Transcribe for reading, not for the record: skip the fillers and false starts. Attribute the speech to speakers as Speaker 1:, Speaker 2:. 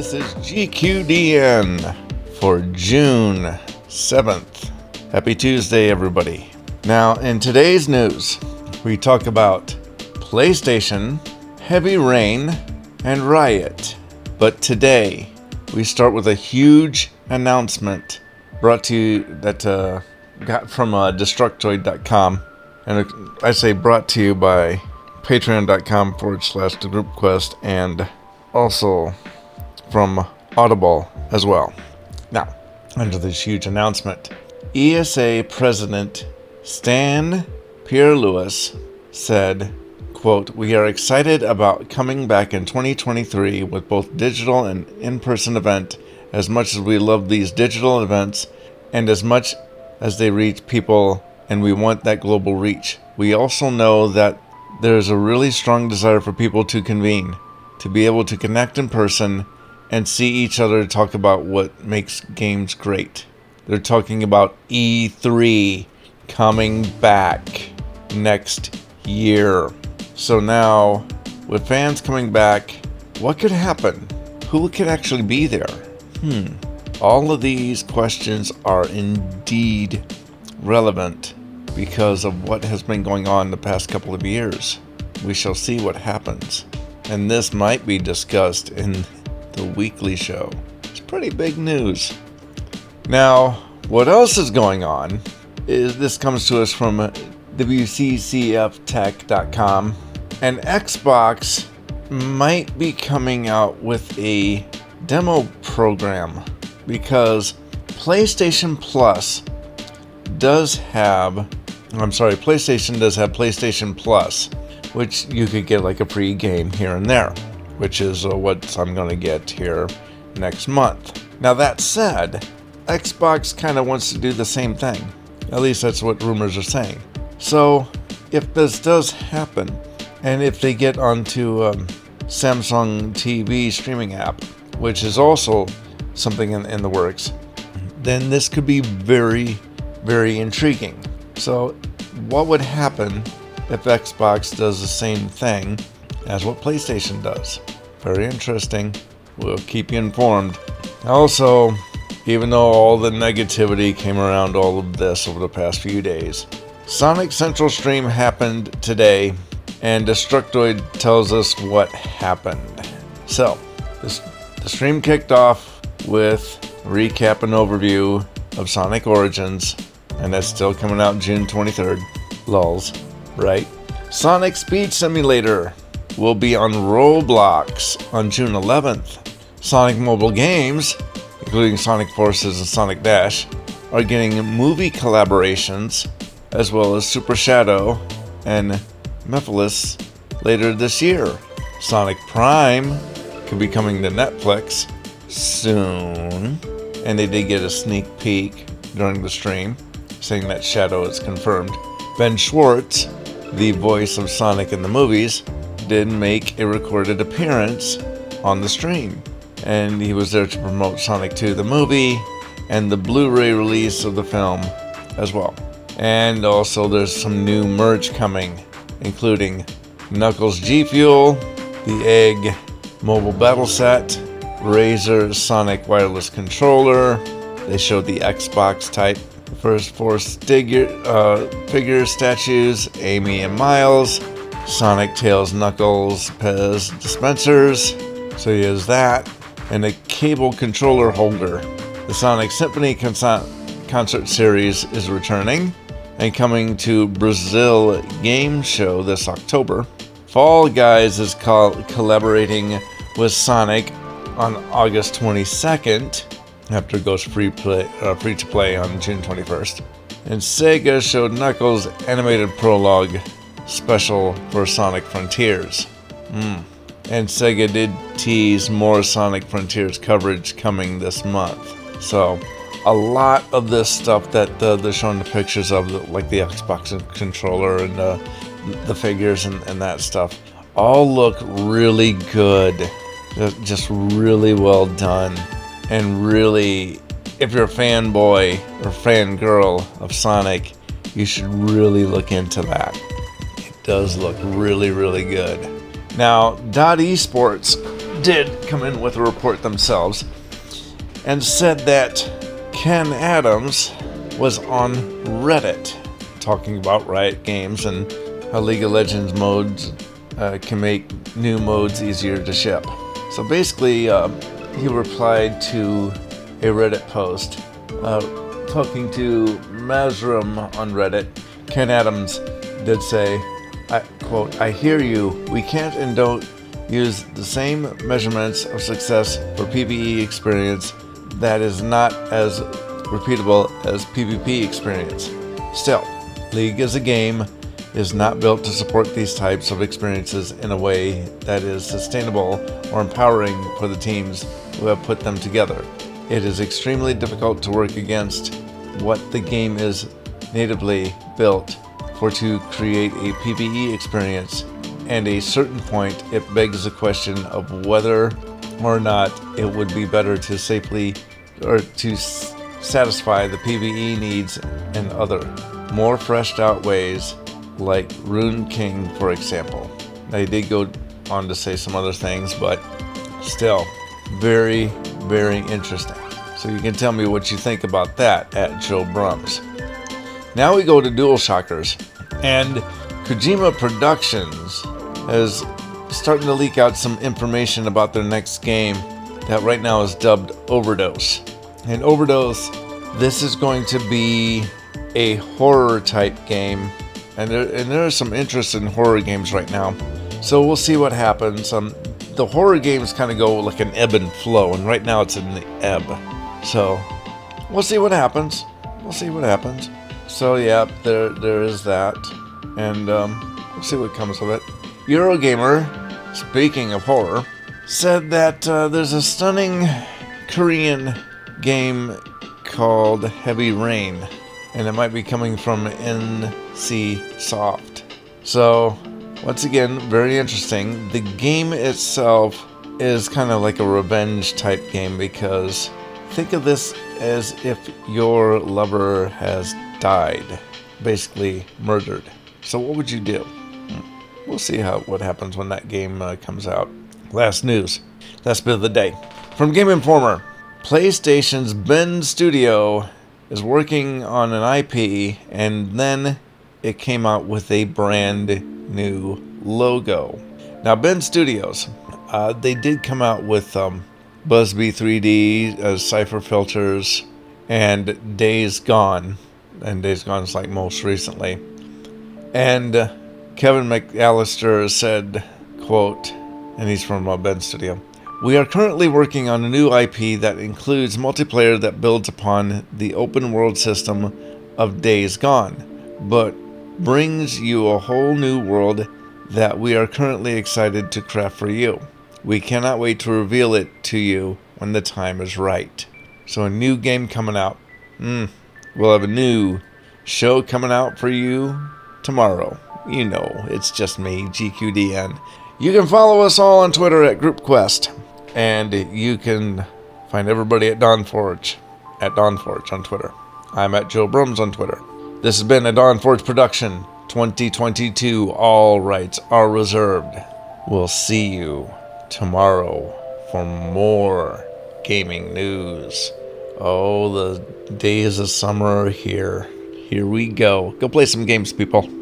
Speaker 1: This is GQDN for June 7th. Happy Tuesday, everybody. Now, in today's news, we talk about PlayStation, Heavy Rain, and Riot. But today, we start with a huge announcement brought to you that got from Destructoid.com. And I say brought to you by patreon.com/thegroupquest and also from Audible as well. Now, under this huge announcement, ESA President Stan Pierre-Louis said, quote, "We are excited about coming back in 2023 with both digital and in-person event. As much as we love these digital events and as much as they reach people and we want that global reach, we also know that there's a really strong desire for people to convene, to be able to connect in person and see each other talk about what makes games great." They're talking about E3 coming back next year. So now, with fans coming back, what could happen? Who could actually be there? All of these questions are indeed relevant because of what has been going on the past couple of years. We shall see what happens. And this might be discussed in the weekly show. It's pretty big news. Now, what else is going on is this comes to us from WCCFtech.com. And Xbox might be coming out with a demo program because PlayStation does have PlayStation Plus, which you could get like a free game here and there, which is what I'm going to get here next month. Now that said, Xbox kind of wants to do the same thing. At least that's what rumors are saying. So if this does happen, and if they get onto Samsung TV streaming app, which is also something in the works, then this could be very, very intriguing. So what would happen if Xbox does the same thing as what PlayStation does? Very interesting. We'll keep you informed. Also, even though all the negativity came around all of this over the past few days, Sonic Central Stream happened today, and Destructoid tells us what happened. So, the stream kicked off with a recap and overview of Sonic Origins, and that's still coming out June 23rd. Lulz, right? Sonic Speed Simulator will be on Roblox on June 11th. Sonic mobile games, including Sonic Forces and Sonic Dash, are getting movie collaborations, as well as Super Shadow and Mephiles later this year. Sonic Prime could be coming to Netflix soon, and they did get a sneak peek during the stream, saying that Shadow is confirmed. Ben Schwartz, the voice of Sonic in the movies, did make a recorded appearance on the stream, and he was there to promote Sonic 2 the movie and the Blu-ray release of the film as well. And also there's some new merch coming, including Knuckles G Fuel, the Egg mobile battle set, Razer Sonic wireless controller. They showed the Xbox type. The first four figure statues, Amy and Miles, Sonic, Tails, Knuckles, Pez dispensers. So he has that. And a cable controller holder. The Sonic Symphony concert series is returning and coming to Brazil Game Show this October. Fall Guys is collaborating with Sonic on August 22nd, after it goes free to play on June 21st. And Sega showed Knuckles' animated prologue special for Sonic Frontiers. And Sega did tease more Sonic Frontiers coverage coming this month. So a lot of this stuff that they're showing the pictures of, like the Xbox controller and the figures and that stuff, all look really good. Just really well done. And really, if you're a fanboy or fangirl of Sonic, you should really look into that. It does look really, really good. Now, Dot Esports did come in with a report themselves and said that Ken Adams was on Reddit talking about Riot Games and how League of Legends modes can make new modes easier to ship. So basically, he replied to a Reddit post talking to Mazrum on Reddit. Ken Adams did say, quote, "I hear you. We can't and don't use the same measurements of success for PvE experience that is not as repeatable as PvP experience. Still, League as a game is not built to support these types of experiences in a way that is sustainable or empowering for the teams who have put them together. It is extremely difficult to work against what the game is natively built for to create a PvE experience, and at a certain point it begs the question of whether or not it would be better to safely or to satisfy the PvE needs in other, more fleshed out ways, like Rune King, for example." Now, he did go on to say some other things, but still, very, very interesting. So you can tell me what you think about that at Joe Brums. Now we go to DualShockers, and Kojima Productions is starting to leak out some information about their next game that right now is dubbed Overdose. And Overdose, this is going to be a horror type game, and there is some interest in horror games right now. So we'll see what happens. The horror games kind of go like an ebb and flow, and right now it's in the ebb. So we'll see what happens. So yeah, there is that, and we'll see what comes of it. Eurogamer, speaking of horror, said that there's a stunning Korean game called Heavy Rain, and it might be coming from NC Soft. So once again, very interesting. The game itself is kind of like a revenge type game, because think of this as if your lover has died, basically murdered. So what would you do? We'll see what happens when that game comes out. Last news, last bit of the day. From Game Informer, PlayStation's Bend Studio is working on an IP, and then it came out with a brand new logo. Now, Bend Studios, they did come out with Busby 3D, Cypher Filters, and Days Gone. And Days Gone is like most recently. And Kevin McAllister said, quote, and he's from Bend Studio, "We are currently working on a new IP that includes multiplayer that builds upon the open world system of Days Gone, but brings you a whole new world that we are currently excited to craft for you. We cannot wait to reveal it to you when the time is right." So a new game coming out. We'll have a new show coming out for you tomorrow. You know, it's just me, GQDN. You can follow us all on Twitter at GroupQuest. And you can find everybody at Dawnforge on Twitter. I'm at Joe Brums on Twitter. This has been a Dawnforge production, 2022. All rights are reserved. We'll see you tomorrow for more gaming news. Oh, the days of summer are here. Here we go. Go play some games, people.